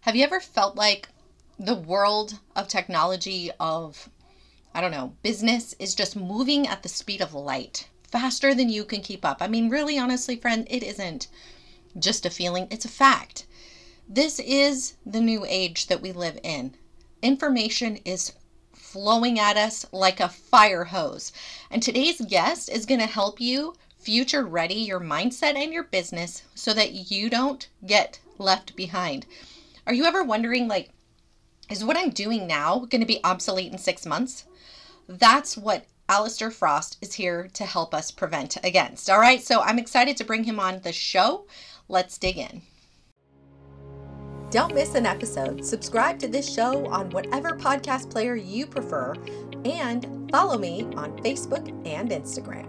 Have you ever felt like the world of technology, of, I don't know, business is just moving at the speed of light, faster than you can keep up? I mean, really, honestly, friend, it isn't just a feeling, it's a fact. This is the new age that we live in. Information is flowing at us like a fire hose. And today's guest is going to help you future ready your mindset and your business so that you don't get left behind. Are you ever wondering, like, is what I'm doing now going to be obsolete in 6 months? That's what Alistair Frost is here to help us prevent against. All right, so I'm excited to bring him on the show. Let's dig in. Don't miss an episode. Subscribe to this show on whatever podcast player you prefer, and follow me on Facebook and Instagram.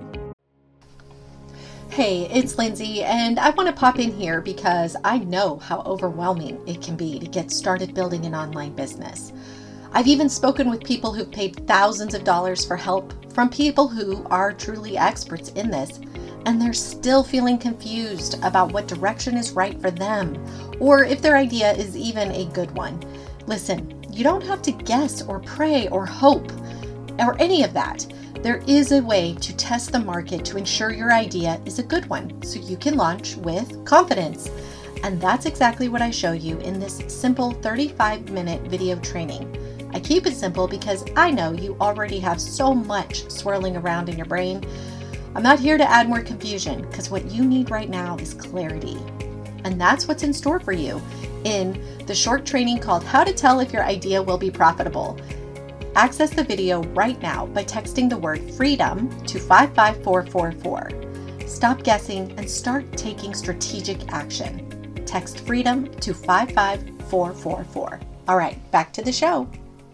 Hey, it's Lindsay, and I want to pop in here because I know how overwhelming it can be to get started building an online business. I've even spoken with people who've paid thousands of dollars for help from people who are truly experts in this, and they're still feeling confused about what direction is right for them, or if their idea is even a good one. Listen, you don't have to guess or pray or hope or any of that. There is a way to test the market to ensure your idea is a good one so you can launch with confidence. And that's exactly what I show you in this simple 35-minute video training. I keep it simple because I know you already have so much swirling around in your brain. I'm not here to add more confusion because what you need right now is clarity. And that's what's in store for you in the short training called How to Tell If Your Idea Will Be Profitable. Access the video right now by texting the word FREEDOM to 55444. Stop guessing and start taking strategic action. Text FREEDOM to 55444. All right, back to the show.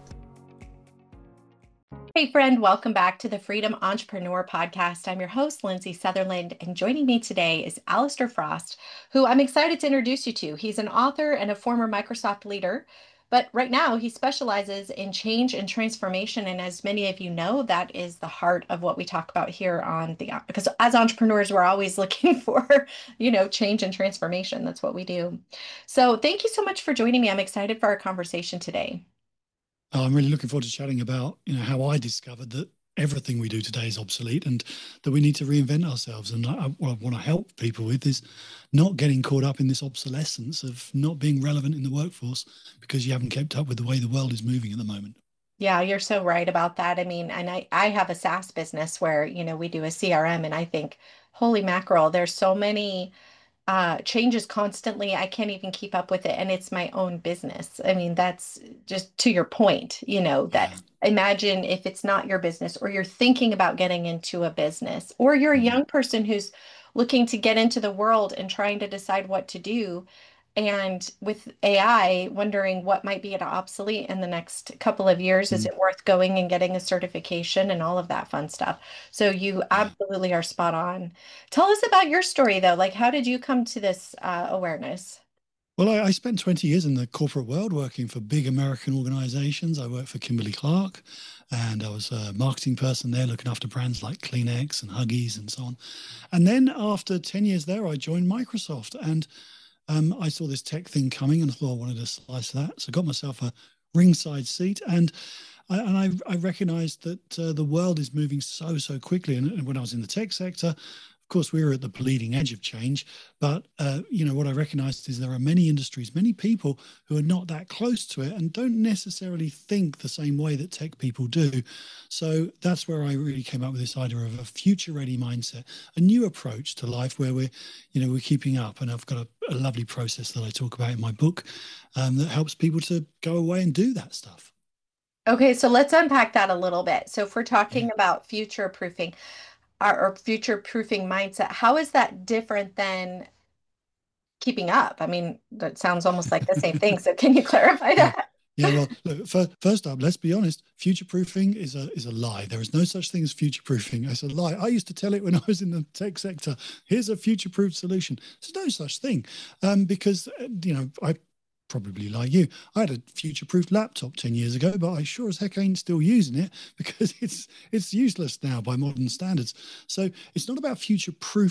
Hey friend, welcome back to the Freedom Entrepreneur Podcast. I'm your host, Lindsay Sutherland, and joining me today is Alistair Frost, who I'm excited to introduce you to. He's an author and a former Microsoft leader, but right now he specializes in change and transformation. And as many of you know, that is the heart of what we talk about here on because as entrepreneurs, we're always looking for, change and transformation. That's what we do. So thank you so much for joining me. I'm excited for our conversation today. I'm really looking forward to chatting about, how I discovered that everything we do today is obsolete and that we need to reinvent ourselves. And what I want to help people with is not getting caught up in this obsolescence of not being relevant in the workforce because you haven't kept up with the way the world is moving at the moment. Yeah, you're so right about that. I mean, and I have a SaaS business where, we do a CRM, and I think, holy mackerel, there's so many changes constantly. I can't even keep up with it. And it's my own business. I mean, that's just to your point, that imagine if it's not your business, or you're thinking about getting into a business, or you're a young person who's looking to get into the world and trying to decide what to do. And with AI, wondering what might be obsolete in the next couple of years. Is it worth going and getting a certification and all of that fun stuff? So you absolutely are spot on. Tell us about your story, though. Like, how did you come to this awareness? Well, I spent 20 years in the corporate world working for big American organizations. I worked for Kimberly-Clark, and I was a marketing person there looking after brands like Kleenex and Huggies and so on. And then after 10 years there, I joined Microsoft, and I saw this tech thing coming and I thought I wanted a slice of that. So I got myself a ringside seat, and I recognized that the world is moving so quickly. And when I was in the tech sector, of course, we were at the bleeding edge of change. But, what I recognized is there are many industries, many people who are not that close to it and don't necessarily think the same way that tech people do. So that's where I really came up with this idea of a future ready mindset, a new approach to life where we're keeping up. And I've got a lovely process that I talk about in my book that helps people to go away and do that stuff. Okay, so let's unpack that a little bit. So if we're talking about future proofing or future proofing mindset, how is that different than keeping up? I mean, that sounds almost like the same thing. So can you clarify Yeah. that? Yeah, well, look, first up, let's be honest. Future proofing is a lie. There is no such thing as future proofing. It's a lie. I used to tell it when I was in the tech sector. Here's a future proof solution. There's no such thing, because I probably like you. I had a future proof laptop 10 years ago, but I sure as heck ain't still using it because it's useless now by modern standards. So it's not about future proofing.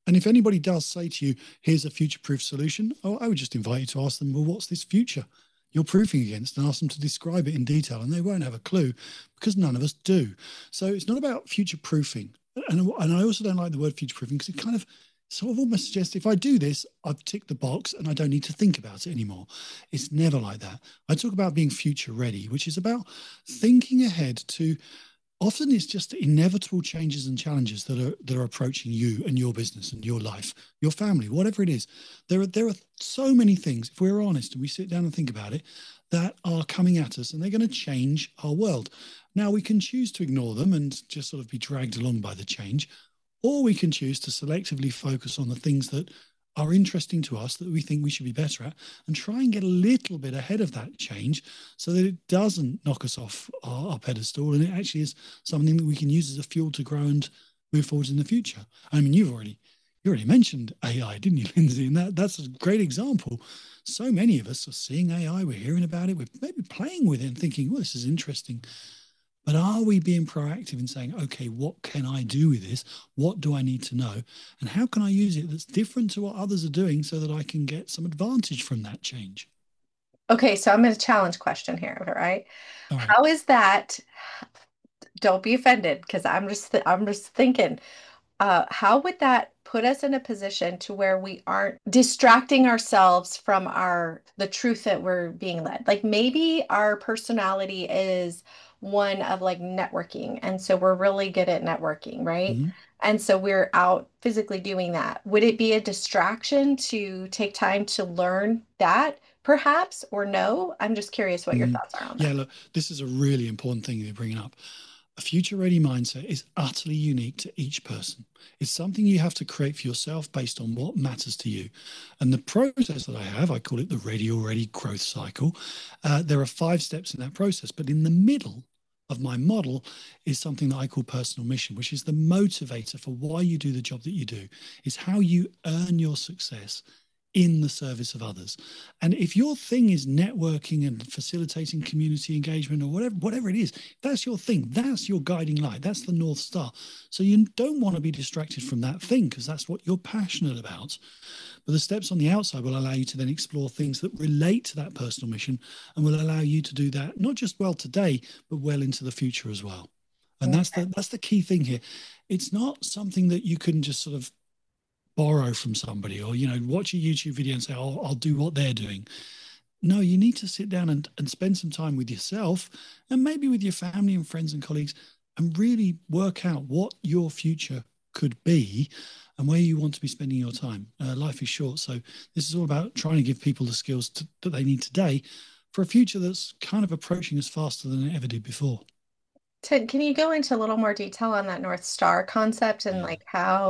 And if anybody does say to you, here's a future-proof solution, oh, I would just invite you to ask them, well, what's this future you're proofing against, and ask them to describe it in detail, and they won't have a clue because none of us do. So it's not about future-proofing. And I also don't like the word future-proofing because it kind of sort of almost suggests if I do this, I've ticked the box and I don't need to think about it anymore. It's never like that. I talk about being future ready, which is about thinking ahead to often it's just inevitable changes and challenges that are approaching you and your business and your life, your family, whatever it is. There are so many things, if we're honest and we sit down and think about it, that are coming at us and they're going to change our world. Now we can choose to ignore them and just sort of be dragged along by the change, or we can choose to selectively focus on the things that are interesting to us that we think we should be better at and try and get a little bit ahead of that change so that it doesn't knock us off our pedestal and it actually is something that we can use as a fuel to grow and move forwards in the future. I mean, you already mentioned AI, didn't you, Lindsay? And that's a great example. So many of us are seeing AI, we're hearing about it, we're maybe playing with it and thinking, well, this is interesting. But are we being proactive in saying, okay, what can I do with this? What do I need to know? And how can I use it that's different to what others are doing so that I can get some advantage from that change? Okay, so I'm going to challenge question here, all right? All right. How is that? Don't be offended because I'm just thinking, how would that put us in a position to where we aren't distracting ourselves from the truth that we're being led? Like maybe our personality is one of like networking, and so we're really good at networking, right? Mm-hmm. And so we're out physically doing that. Would it be a distraction to take time to learn that, perhaps, or no? I'm just curious what your Mm-hmm. thoughts are on Yeah, that. look, this is a really important thing you're bringing up. A future ready mindset is utterly unique to each person. It's something you have to create for yourself based on what matters to you. And the process that I have, I call it the Ready Already growth cycle. There are 5 steps in that process, but in the middle of my model is something that I call personal mission, which is the motivator for why you do the job that you do. It's how you earn your success in the service of others. And if your thing is networking and facilitating community engagement or whatever it is, that's your thing. That's your guiding light. That's the North Star. So you don't want to be distracted from that thing because that's what you're passionate about. But the steps on the outside will allow you to then explore things that relate to that personal mission and will allow you to do that not just well today, but well into the future as well. And that's the key thing here. It's not something that you can just sort of borrow from somebody or watch a YouTube video and say, oh, I'll do what they're doing. No, you need to sit down and spend some time with yourself and maybe with your family and friends and colleagues and really work out what your future could be and where you want to be spending your time. Life is short, so this is all about trying to give people the skills that they need today for a future that's kind of approaching us faster than it ever did before. Ted, can you go into a little more detail on that North Star concept and Yeah. like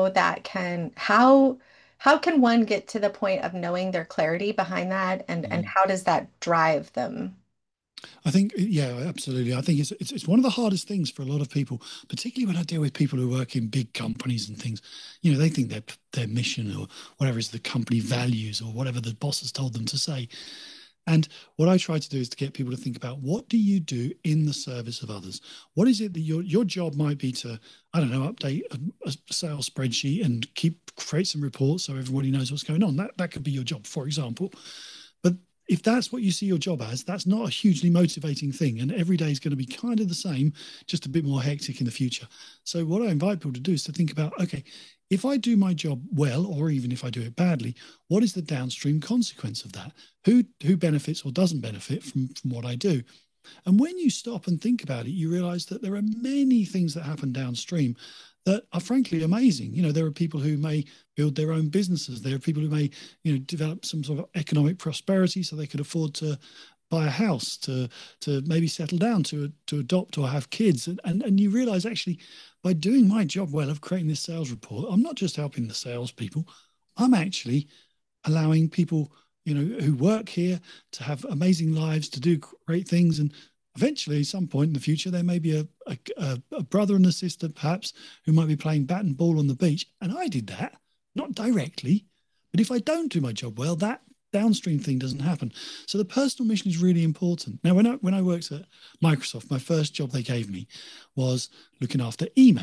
how can one get to the point of knowing their clarity behind that and Mm. how does that drive them? I think, yeah, absolutely. I think it's one of the hardest things for a lot of people, particularly when I deal with people who work in big companies and things. They think their mission or whatever is the company values or whatever the boss has told them to say. And what I try to do is to get people to think about what do you do in the service of others? What is it that your job might be to, I don't know, update a sales spreadsheet and create some reports so everybody knows what's going on. That could be your job, for example. But if that's what you see your job as, that's not a hugely motivating thing. And every day is going to be kind of the same, just a bit more hectic in the future. So what I invite people to do is to think about, okay, if I do my job well, or even if I do it badly, what is the downstream consequence of that? Who benefits or doesn't benefit from what I do? And when you stop and think about it, you realize that there are many things that happen downstream that are frankly amazing. There are people who may build their own businesses. There are people who may, develop some sort of economic prosperity so they could afford to buy a house, to maybe settle down, to adopt or have kids. And you realize actually by doing my job well of creating this sales report, I'm not just helping the salespeople, I'm actually allowing people who work here to have amazing lives, to do great things. And eventually, at some point in the future, there may be a brother and a sister, perhaps, who might be playing bat and ball on the beach. And I did that, not directly. But if I don't do my job well, that downstream thing doesn't happen. So the personal mission is really important. Now, when I worked at Microsoft, my first job they gave me was looking after email.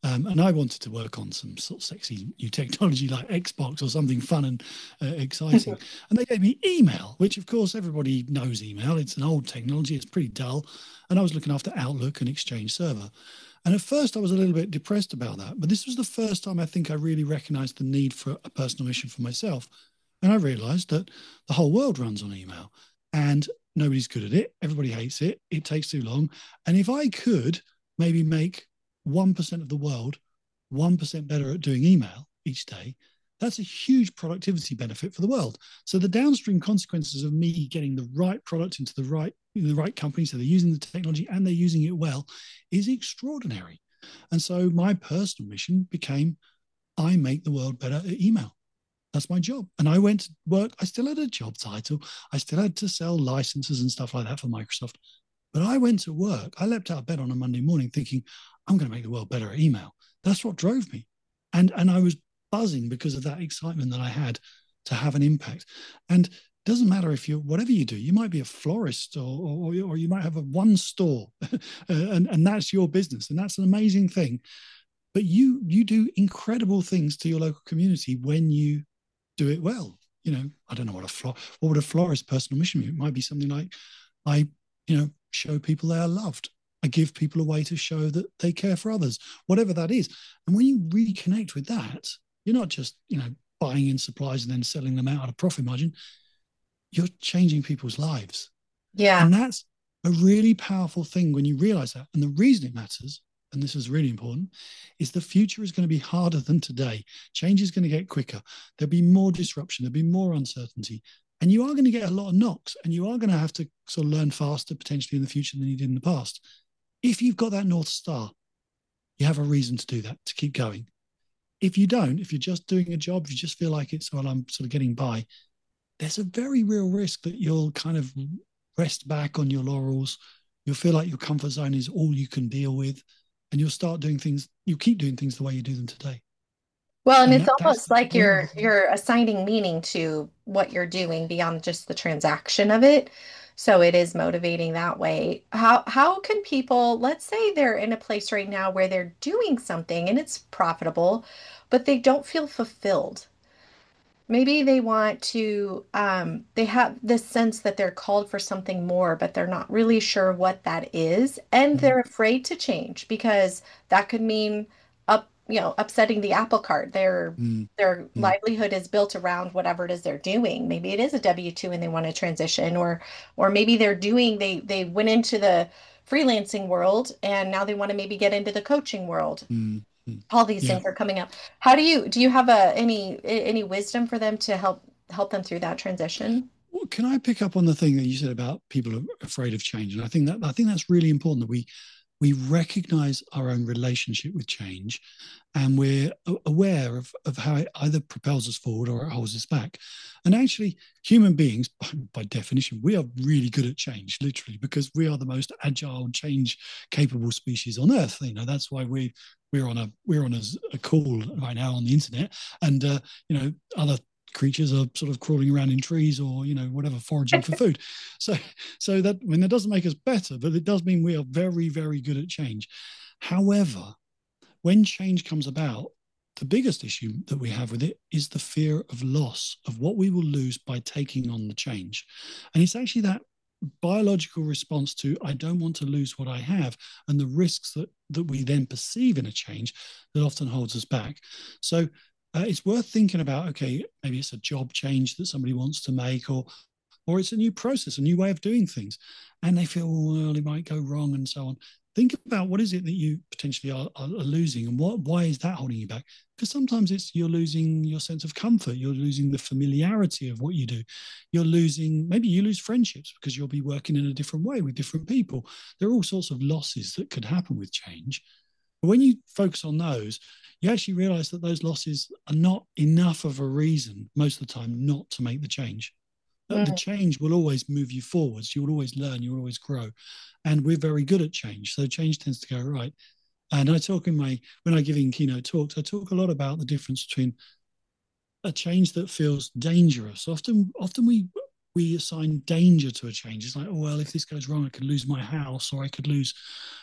And I wanted to work on some sort of sexy new technology like Xbox or something fun and exciting. And they gave me email, which of course everybody knows email. It's an old technology. It's pretty dull. And I was looking after Outlook and Exchange Server. And at first I was a little bit depressed about that. But this was the first time I think I really recognized the need for a personal mission for myself. And I realized that the whole world runs on email and nobody's good at it. Everybody hates it. It takes too long. And if I could maybe make 1% of the world 1% better at doing email each day, that's a huge productivity benefit for the world. So the downstream consequences of me getting the right product into the right company, so they're using the technology and they're using it well, is extraordinary. And so my personal mission became, I make the world better at email. That's my job. And I went to work. I still had a job title. I still had to sell licenses and stuff like that for Microsoft. But I went to work. I leapt out of bed on a Monday morning thinking, I'm going to make the world better at email. That's what drove me. And I was buzzing because of that excitement that I had to have an impact. And it doesn't matter if whatever you do, you might be a florist or you might have a one store and that's your business. And that's an amazing thing. But you do incredible things to your local community when you do it well. I don't know what would a florist personal mission be? It might be something like, I, show people they are loved. I give people a way to show that they care for others, whatever that is. And when you reconnect with that, you're not just, buying in supplies and then selling them out at a profit margin. You're changing people's lives. Yeah. And that's a really powerful thing when you realize that. And the reason it matters, and this is really important, is the future is going to be harder than today. Change is going to get quicker. There'll be more disruption. There'll be more uncertainty. And you are going to get a lot of knocks, and you are going to have to sort of learn faster potentially in the future than you did in the past. If you've got that North Star, you have a reason to do that, to keep going. If you don't, if you're just doing a job, you just feel like it's, well, I'm sort of getting by, there's a very real risk that you'll kind of rest back on your laurels. You'll feel like your comfort zone is all you can deal with, and you'll start doing things, you keep doing things the way you do them today. Well, and And it's that's almost the like point. you're assigning meaning to what you're doing beyond just the transaction of it. So it is motivating that way. How can people, let's say they're in a place right now where they're doing something and it's profitable, but they don't feel fulfilled. Maybe they want to, they have this sense that they're called for something more, but they're not really sure what that is. And Mm, they're afraid to change because that could mean upsetting the apple cart. mm, Their mm, livelihood is built around whatever it is they're doing. Maybe it is a W-2 and they want to transition, or maybe they went into the freelancing world and now they want to maybe get into the coaching world. mm, mm. All these Yeah. things are coming up. How do you have any wisdom for them to help them through that transition? Well, can I pick up on the thing that you said about people are afraid of change? And I think that's really important that we recognize our own relationship with change and we're aware of how it either propels us forward or it holds us back. And actually, human beings, by definition, we are really good at change, literally, because we are the most agile, change capable species on Earth. That's why we're on a call right now on the internet, and other creatures are sort of crawling around in trees or whatever, foraging for food. So that, I mean, that doesn't make us better, but it does mean we are very, very good at change. However, when change comes about, the biggest issue that we have with it is the fear of loss, of what we will lose by taking on the change. And it's actually that biological response to, I don't want to lose what I have, and the risks that we then perceive in a change that often holds us back. So it's worth thinking about, okay, maybe it's a job change that somebody wants to make, or it's a new process, a new way of doing things, and they feel, well, it might go wrong and so on. Think about what is it that you potentially are losing, and why is that holding you back? Because sometimes it's you're losing your sense of comfort, you're losing the familiarity of what you do, maybe you lose friendships because you'll be working in a different way with different people. There are all sorts of losses that could happen with change. But when you focus on those, you actually realize that those losses are not enough of a reason most of the time not to make the change. The Mm. change will always move you forwards. You will always learn. You will always grow. And we're very good at change. So change tends to go right. And I talk when I give in keynote talks, I talk a lot about the difference between a change that feels dangerous. Often we assign danger to a change. It's like, oh, well, if this goes wrong, I could lose my house, or I could lose,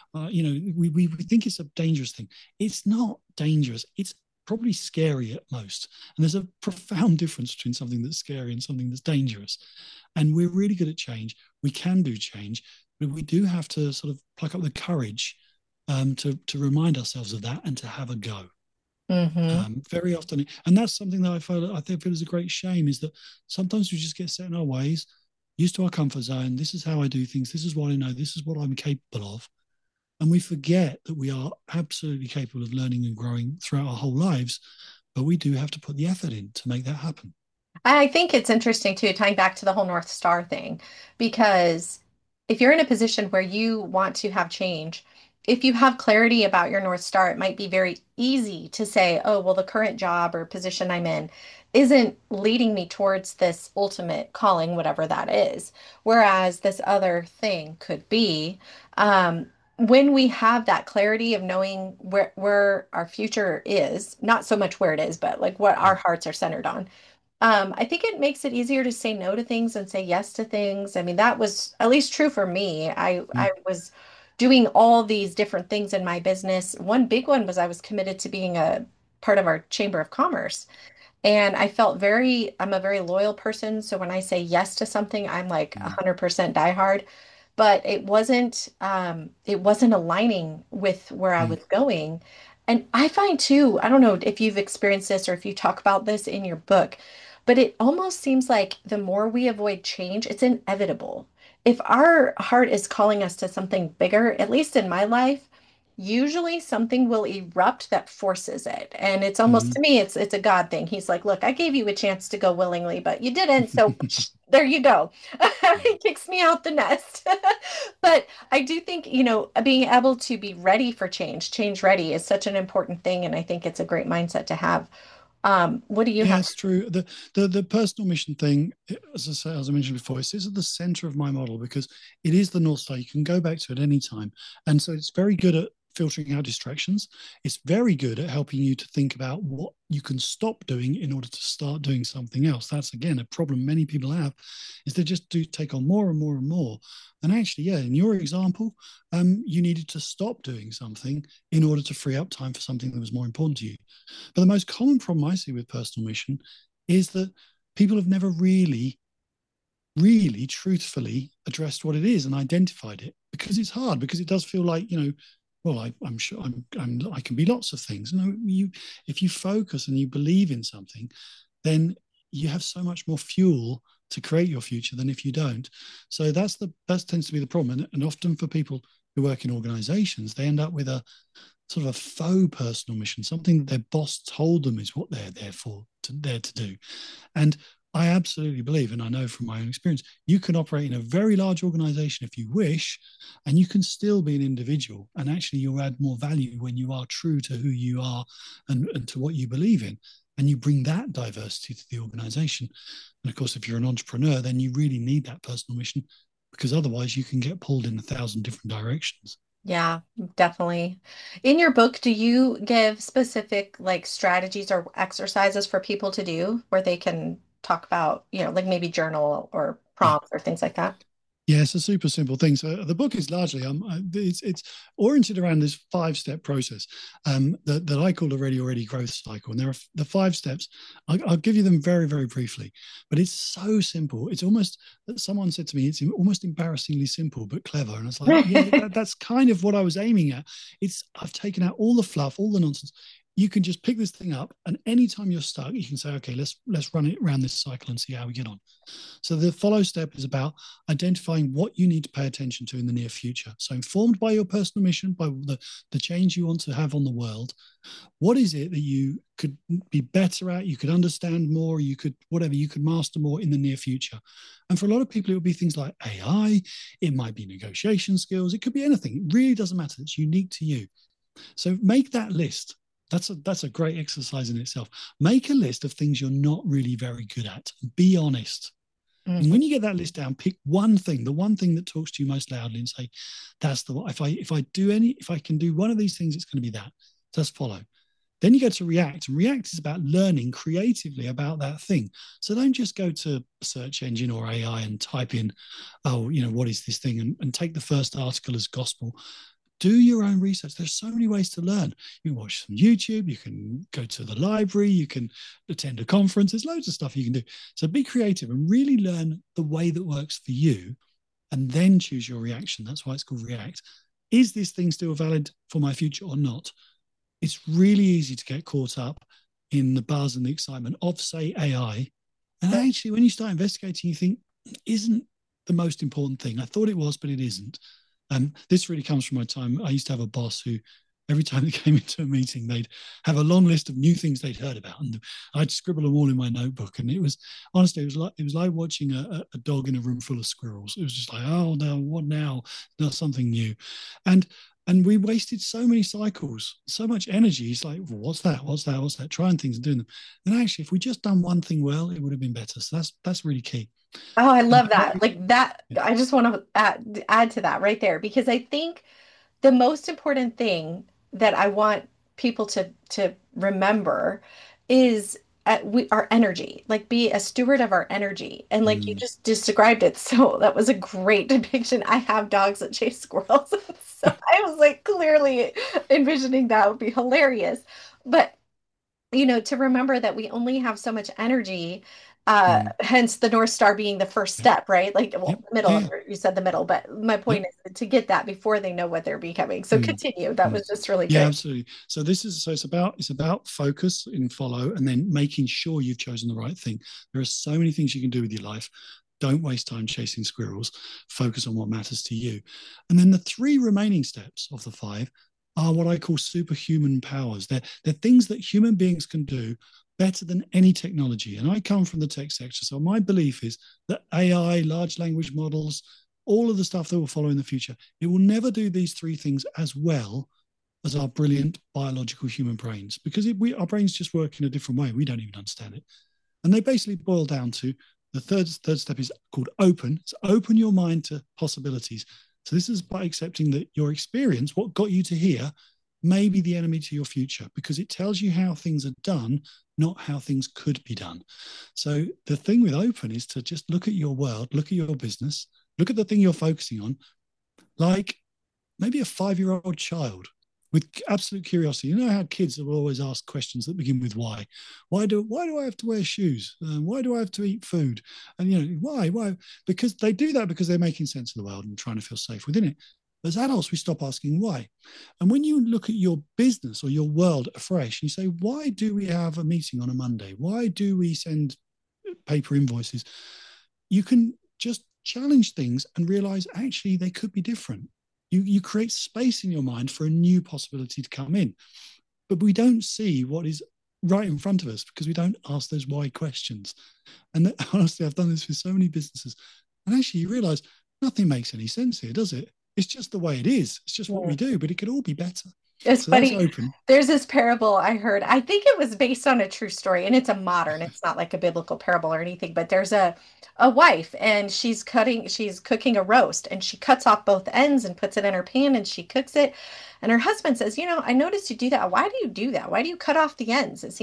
we think it's a dangerous thing. It's not dangerous. It's probably scary at most. And there's a profound difference between something that's scary and something that's dangerous. And we're really good at change. We can do change, but we do have to sort of pluck up the courage to remind ourselves of that and to have a go. Mm-hmm. Very often, and that's something that I think is a great shame, is that sometimes we just get set in our ways, used to our comfort zone. This is how I do things. This is what I know. This is what I'm capable of. And we forget that we are absolutely capable of learning and growing throughout our whole lives, but we do have to put the effort in to make that happen. I think it's interesting too, tying back to the whole North Star thing, because if you're in a position where you want to have change, if you have clarity about your North Star, it might be very easy to say, oh, well, the current job or position I'm in isn't leading me towards this ultimate calling, whatever that is. Whereas this other thing could be. When we have that clarity of knowing where our future is, not so much where it is, but like what our hearts are centered on, I think it makes it easier to say no to things and say yes to things. I mean, that was at least true for me. I Mm, was doing all these different things in my business. One big one was I was committed to being a part of our Chamber of Commerce. And I'm a very loyal person. So when I say yes to something, I'm like mm, 100% diehard. But it wasn't aligning with where I mm, was going. And I find too, I don't know if you've experienced this or if you talk about this in your book, but it almost seems like the more we avoid change, it's inevitable. If our heart is calling us to something bigger, at least in my life, usually something will erupt that forces it. And it's almost mm. to me, it's a God thing. He's like, look, I gave you a chance to go willingly, but you didn't. So there you go. Yeah. He kicks me out the nest. But I do think, being able to be ready for change, change ready is such an important thing. And I think it's a great mindset to have. What do you Yeah, have? it's true. The personal mission thing, as I mentioned before, it sits at the center of my model because it is the North Star. You can go back to it any time. And so it's very good at filtering out distractions. It's very good at helping you to think about what you can stop doing in order to start doing something else. That's again a problem many people have, is they just do take on more and more and more. And actually, yeah, in your example, you needed to stop doing something in order to free up time for something that was more important to you. But the most common problem I see with personal mission is that people have never really truthfully addressed what it is and identified it, because it's hard, because it does feel like, well, I'm sure I can be lots of things. No, if you focus and you believe in something, then you have so much more fuel to create your future than if you don't. So that tends to be the problem. And often for people who work in organizations, they end up with a sort of a faux personal mission, something that their boss told them is what they're there to do. And I absolutely believe, and I know from my own experience, you can operate in a very large organization if you wish, and you can still be an individual. And actually, you'll add more value when you are true to who you are and to what you believe in. And you bring that diversity to the organization. And of course, if you're an entrepreneur, then you really need that personal mission, because otherwise you can get pulled in 1,000 different directions. Yeah, definitely. In your book, do you give specific like strategies or exercises for people to do where they can talk about, like maybe journal or Yeah. prompts or things like that? Yeah, it's a super simple thing. So the book is largely it's oriented around this 5-step process that I call the Ready growth cycle. And there are the 5 steps. I'll give you them very, very briefly, but it's so simple. It's almost, someone said to me, it's almost embarrassingly simple but clever. And it's like, yeah, that's kind of what I was aiming at. I've taken out all the fluff, all the nonsense. You can just pick this thing up, and anytime you're stuck, you can say, okay, let's run it around this cycle and see how we get on. So the follow step is about identifying what you need to pay attention to in the near future. So informed by your personal mission, by the change you want to have on the world, what is it that you could be better at, you could understand more, you could master more in the near future? And for a lot of people, it would be things like AI, it might be negotiation skills, it could be anything. It really doesn't matter. It's unique to you. So make that list. That's a great exercise in itself. Make a list of things you're not really very good at. Be honest. And Mhm. when you get that list down, pick one thing, the one thing that talks to you most loudly, and say, "That's the one. If I can do one of these things, it's going to be that." Just follow. Then you go to react, and react is about learning creatively about that thing. So don't just go to a search engine or AI and type in, oh, what is this thing? And take the first article as gospel. Do your own research. There's so many ways to learn. You can watch some YouTube, you can go to the library, you can attend a conference. There's loads of stuff you can do. So be creative and really learn the way that works for you, and then choose your reaction. That's why it's called react. Is this thing still valid for my future or not? It's really easy to get caught up in the buzz and the excitement of, say, AI. And actually, when you start investigating, you think, isn't the most important thing. I thought it was, but it isn't. This really comes from my time. I used to have a boss who, every time they came into a meeting, they'd have a long list of new things they'd heard about, and I'd scribble them all in my notebook. And it was honestly, it was like watching a dog in a room full of squirrels. It was just like, oh no, what now? Now something new, and we wasted so many cycles, so much energy. It's like, well, what's that? What's that? What's that? Trying things and doing them. And actually, if we just done one thing well, it would have been better. So that's really key. Oh, I And love that. Like that, I just want to add to that right there because I think the most important thing that I want people to remember is our energy. Like be a steward of our energy. And like you mm, just described it. So that was a great depiction. I have dogs that chase squirrels. So I was like clearly envisioning that would be hilarious. But to remember that we only have so much energy, mm, hence the North Star being the first yep, step, right? Like, yep, well, middle of, yeah, you said the middle, but my yep. point is to get that before they know what they're becoming. So Mm. continue. That Mm. was just really Yeah, good. absolutely. So it's about focus in follow, and then making sure you've chosen the right thing. There are so many things you can do with your life. Don't waste time chasing squirrels. Focus on what matters to you. And then the three remaining steps of the five are what I call superhuman powers. They're things that human beings can do better than any technology. And I come from the tech sector. So my belief is that AI, large language models, all of the stuff that will follow in the future, it will never do these three things as well as our brilliant biological human brains, because our brains just work in a different way. We don't even understand it. And they basically boil down to the third step is called open. It's open your mind to possibilities. So this is by accepting that your experience, what got you to here, may be the enemy to your future, because it tells you how things are done, not how things could be done. So the thing with open is to just look at your world, look at your business, look at the thing you're focusing on, like maybe a 5-year-old child with absolute curiosity. You know how kids will always ask questions that begin with why. Why do I have to wear shoes? Why do I have to eat food? And why? Because they do that because they're making sense of the world and trying to feel safe within it. As adults, we stop asking why. And when you look at your business or your world afresh, you say, why do we have a meeting on a Monday? Why do we send paper invoices? You can just challenge things and realize actually they could be different. You create space in your mind for a new possibility to come in. But we don't see what is right in front of us because we don't ask those why questions. And honestly, I've done this with so many businesses. And actually, you realize nothing makes any sense here, does it? It's just the way it is. It's just what we do, but it could all be better. It's So that's funny. open. There's this parable I heard. I think it was based on a true story, and it's a modern. It's not like a biblical parable or anything, but there's a wife and she's cooking a roast and she cuts off both ends and puts it in her pan and she cooks it. And her husband says, I noticed you do that. Why do you do that? Why do you cut off the ends? It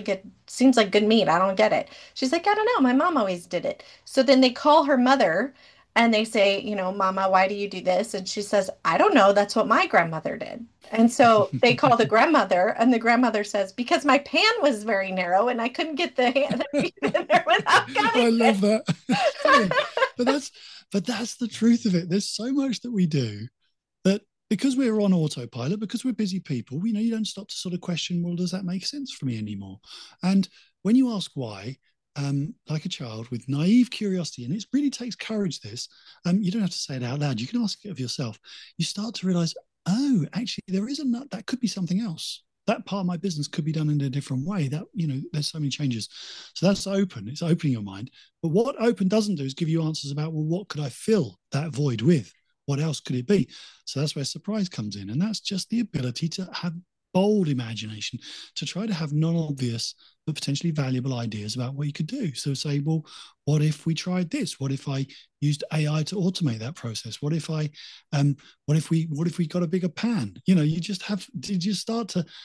seems like good meat. I don't get it. She's like, I don't know. My mom always did it. So then they call her mother and they say, Mama, why do you do this? And she says, I don't know. That's what my grandmother did. And so they call the grandmother, and the grandmother says, because my pan was very narrow and I couldn't get the meat in there without I cutting love it. that. It's funny. But that's the truth of it. There's so much that we do that because we're on autopilot, because we're busy people, you don't stop to sort of question, well, does that make sense for me anymore? And when you ask why, like a child with naive curiosity, and it really takes courage, this, you don't have to say it out loud. You can ask it of yourself. You start to realize, oh, actually, there is that could be something else. That part of my business could be done in a different way. There's so many changes. So that's open. It's opening your mind. But what open doesn't do is give you answers about, well, what could I fill that void with? What else could it be? So that's where surprise comes in. And that's just the ability to have bold imagination, to try to have non-obvious but potentially valuable ideas about what you could do. So say, well, what if we tried this? What if I used AI to automate that process? What if what if we got a bigger pan? You just start to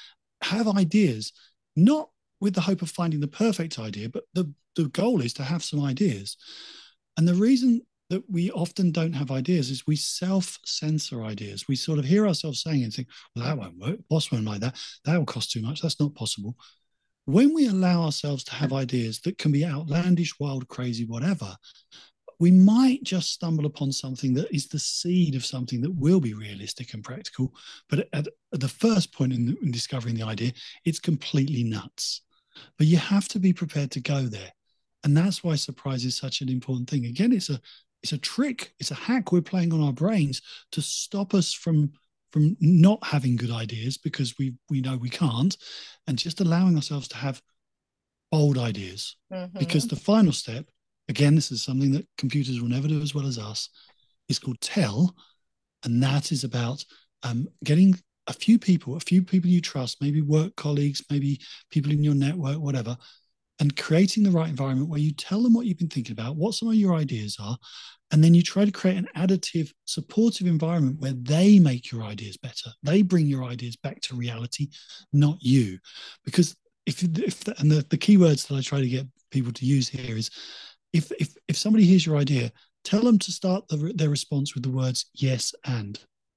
have ideas, not with the hope of finding the perfect idea, but the goal is to have some ideas. And the reason that we often don't have ideas is we self-censor ideas. We sort of hear ourselves saying and think, well, that won't work. Boss won't like that. That will cost too much. That's not possible. When we allow ourselves to have ideas that can be outlandish, wild, crazy, whatever, we might just stumble upon something that is the seed of something that will be realistic and practical. But at the first point in discovering the idea, it's completely nuts. But you have to be prepared to go there. And that's why surprise is such an important thing. Again, it's a trick, it's a hack we're playing on our brains to stop us from not having good ideas because we know we can't, and just allowing ourselves to have bold ideas. Because Mm-hmm. the final step, again, this is something that computers will never do as well as us, is called tell. And that is about getting a few people you trust, maybe work colleagues, maybe people in your network, whatever, and creating the right environment where you tell them what you've been thinking about, what some of your ideas are, and then you try to create an additive, supportive environment where they make your ideas better. They bring your ideas back to reality, not you. Because and the key words that I try to get people to use here is if somebody hears your idea, tell them to start their response with the words yes and,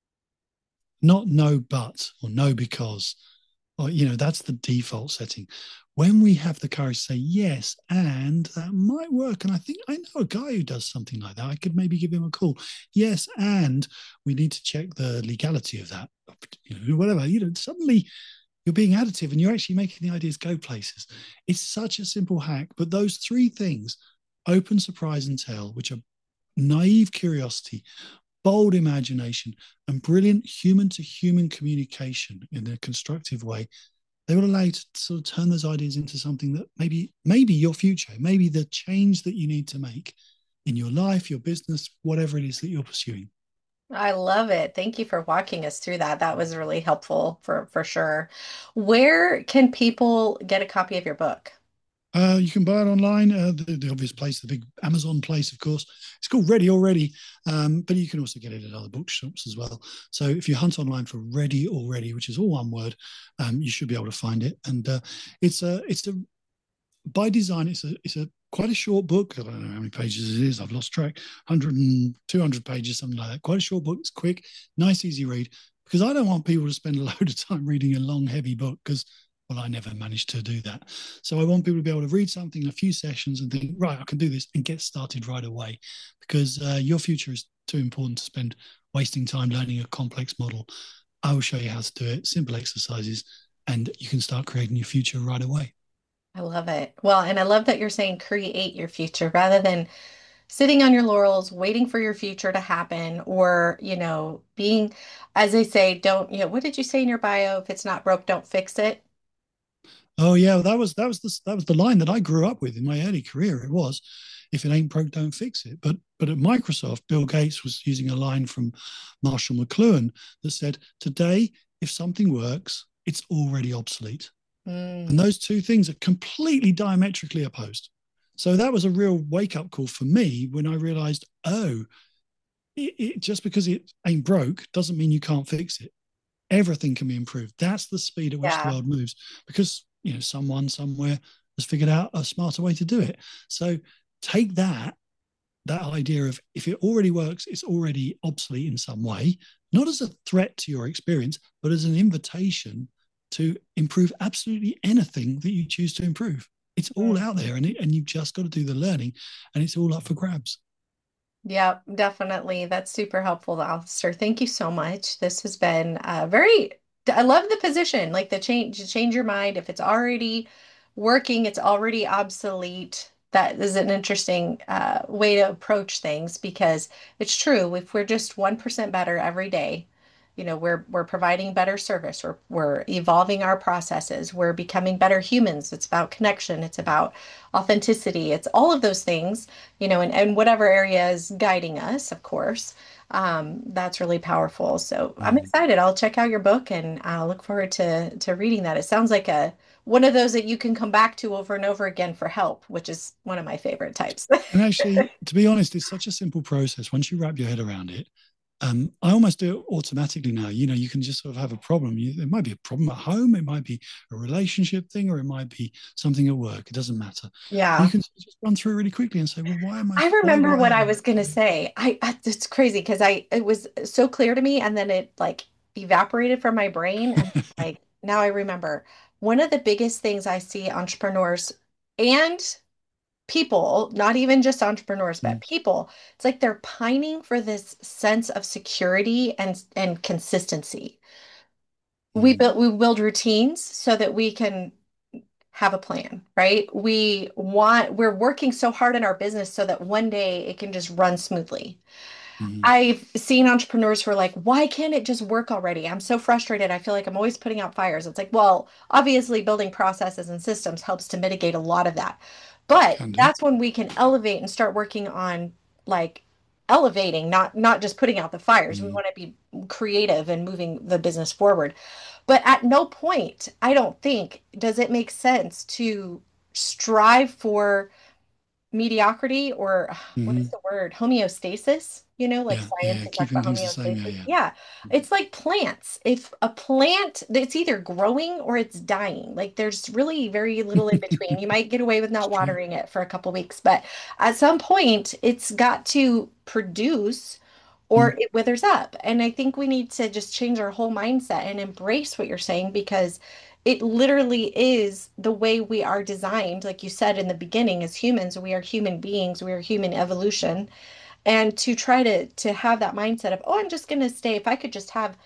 not no but or no because, or that's the default setting. When we have the courage to say yes and that might work, and I think I know a guy who does something like that, I could maybe give him a call. Yes, and we need to check the legality of that, whatever. Suddenly you're being additive and you're actually making the ideas go places. It's such a simple hack, but those three things: open, surprise, and tell, which are naive curiosity, bold imagination, and brilliant human to human communication in a constructive way, they will allow you to sort of turn those ideas into something that maybe your future, maybe the change that you need to make in your life, your business, whatever it is that you're pursuing. I love it. Thank you for walking us through that. That was really helpful for sure. Where can people get a copy of your book? You can buy it online. The obvious place, the big Amazon place, of course. It's called Ready Already, but you can also get it at other bookshops as well. So if you hunt online for Ready Already, which is all one word, you should be able to find it. And it's a by design, it's a quite a short book. I don't know how many pages it is. I've lost track. 100 and 200 pages, something like that. Quite a short book. It's quick, nice, easy read. Because I don't want people to spend a load of time reading a long, heavy book because, well, I never managed to do that. So I want people to be able to read something in a few sessions and think, right, I can do this and get started right away. Because your future is too important to spend wasting time learning a complex model. I will show you how to do it, simple exercises, and you can start creating your future right away. I love it. Well, and I love that you're saying create your future rather than sitting on your laurels, waiting for your future to happen, or, being, as they say, don't, what did you say in your bio? If it's not broke, don't fix it. Oh yeah, that was the line that I grew up with in my early career. It was, if it ain't broke, don't fix it. But at Microsoft, Bill Gates was using a line from Marshall McLuhan that said, "Today, if something works, it's already obsolete." And Mm, those two things are completely diametrically opposed. So that was a real wake up call for me when I realized, oh, just because it ain't broke doesn't mean you can't fix it. Everything can be improved. That's the speed at which the yeah. world moves because someone somewhere has figured out a smarter way to do it. So take that idea of, if it already works, it's already obsolete in some way, not as a threat to your experience, but as an invitation to improve absolutely anything that you choose to improve. It's all out Mhm. there, and you've just got to do the learning, and it's all up for grabs. Yeah, definitely. That's super helpful, officer. Thank you so much. This has been very, I love the position, like the change, to change your mind. If it's already working, it's already obsolete. That is an interesting way to approach things because it's true. If we're just 1% better every day, we're providing better service. We're evolving our processes. We're becoming better humans. It's about connection. It's about authenticity. It's all of those things, and whatever area is guiding us, of course. That's really powerful. So I'm Mm. excited. I'll check out your book and I'll look forward to reading that. It sounds like a one of those that you can come back to over and over again for help, which is one of my favorite types. And actually, to be honest, it's such a simple process. Once you wrap your head around it, I almost do it automatically now. You can just sort of have a problem. It might be a problem at home, it might be a relationship thing, or it might be something at work. It doesn't matter. You Yeah. can just run through it really quickly and say, well, I why remember do I what have I that? was going to say. It's crazy because it was so clear to me and then it like evaporated from my brain. And like now I remember one of the biggest things I see entrepreneurs and people, not even just entrepreneurs, but Mm, people, it's like they're pining for this sense of security and consistency. mm, We build routines so that we can have a plan, right? We're working so hard in our business so that one day it can just run smoothly. mm, I've seen entrepreneurs who are like, why can't it just work already? I'm so frustrated. I feel like I'm always putting out fires. It's like, well, obviously building processes and systems helps to mitigate a lot of that. But can do. that's when we can elevate and start working on like elevating, not just putting out the fires. We Mm, want to be creative and moving the business forward. But at no point, I don't think, does it make sense to strive for mediocrity or what is mm. the word? Homeostasis, like science, Yeah. they talk Keeping about things the same. Yeah, homeostasis. yeah. Yeah, it's like plants. If a plant, it's either growing or it's dying. Like there's really very little in between. You might get away with It's not true. watering it for a couple weeks, but at some point it's got to produce or Mm, it withers up. And I think we need to just change our whole mindset and embrace what you're saying because it literally is the way we are designed. Like you said in the beginning, as humans, we are human beings, we are human evolution. And to try to have that mindset of, oh, I'm just going to stay, if I could just have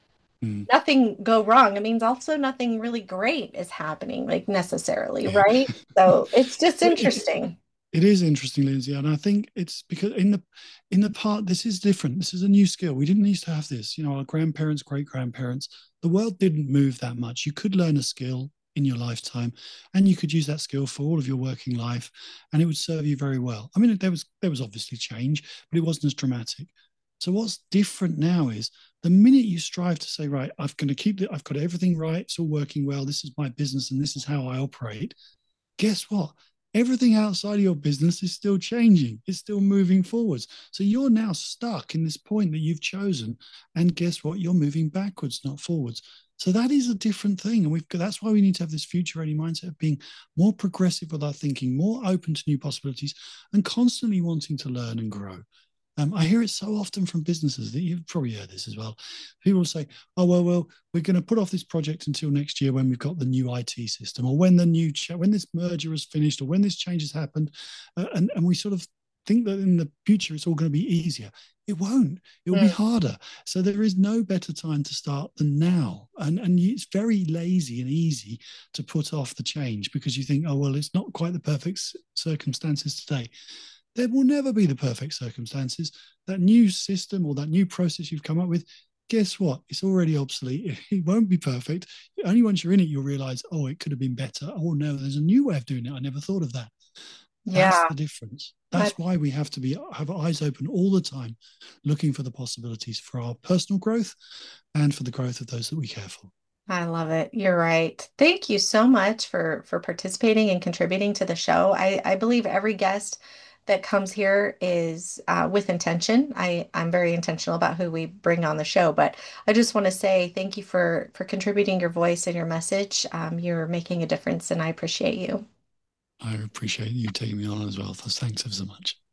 mm. nothing go wrong, it means also nothing really great is happening, like necessarily, Yeah. right? So it's just Well, interesting. it is interesting, Lindsay, and I think it's because in the part this is different. This is a new skill. We didn't used to have this. Our grandparents, great grandparents, the world didn't move that much. You could learn a skill in your lifetime, and you could use that skill for all of your working life, and it would serve you very well. I mean, there was obviously change, but it wasn't as dramatic. So what's different now is the minute you strive to say, right, I've got everything right, it's all working well. This is my business, and this is how I operate. Guess what? Everything outside of your business is still changing. It's still moving forwards. So you're now stuck in this point that you've chosen. And guess what? You're moving backwards, not forwards. So that is a different thing. And that's why we need to have this future ready mindset of being more progressive with our thinking, more open to new possibilities, and constantly wanting to learn and grow. I hear it so often from businesses that you've probably heard this as well. People say, "Oh well, we're going to put off this project until next year when we've got the new IT system, or when this merger is finished, or when this change has happened," and we sort of think that in the future it's all going to be easier. It won't. It will be Mm. harder. So there is no better time to start than now. And it's very lazy and easy to put off the change because you think, oh well, it's not quite the perfect circumstances today. There will never be the perfect circumstances. That new system or that new process you've come up with, guess what? It's already obsolete. It won't be perfect. Only once you're in it, you'll realize, oh, it could have been better. Oh, no, there's a new way of doing it. I never thought of that. That's Yeah. the difference. That's That's why we have to have our eyes open all the time, looking for the possibilities for our personal growth and for the growth of those that we care for. I love it. You're right. Thank you so much for participating and contributing to the show. I believe every guest that comes here is with intention. I'm very intentional about who we bring on the show, but I just want to say thank you for contributing your voice and your message. You're making a difference, and I appreciate you. I appreciate you taking me on as well. Thanks ever so much.